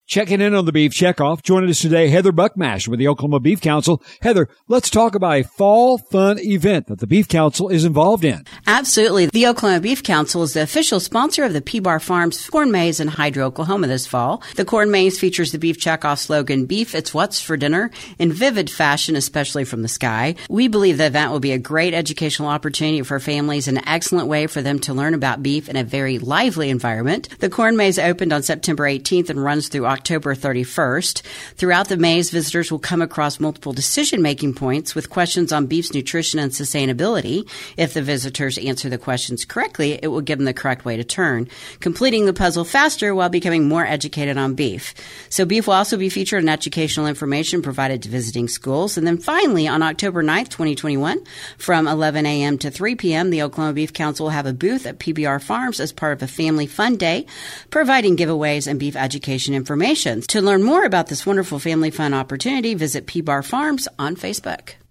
Checking in on the Beef Checkoff. Joining us today, Heather Buckmaster with the Oklahoma Beef Council. Heather, let's talk about a fall fun event that the Beef Council is involved in. Absolutely. The Oklahoma Beef Council is the official sponsor of the P-Bar Farms Corn Maze in Hydro, Oklahoma this fall. The Corn Maze features the Beef Checkoff slogan, "Beef, it's what's for dinner," in vivid fashion, especially from the sky. We believe the event will be a great educational opportunity for families, an excellent way for them to learn about beef in a very lively environment. The Corn Maze opened on September 18th and runs through October 31st. Throughout the maze, visitors will come across multiple decision-making points with questions on beef's nutrition and sustainability. If the visitors answer the questions correctly, it will give them the correct way to turn, completing the puzzle faster while becoming more educated on beef. So beef will also be featured in educational information provided to visiting schools. And then finally, on October 9th, 2021, from 11 a.m. to 3 p.m., the Oklahoma Beef Council will have a booth at PBR Farms as part of a family fun day, providing giveaways and beef education information. To learn more about this wonderful family fun opportunity, visit PBAR Farms on Facebook.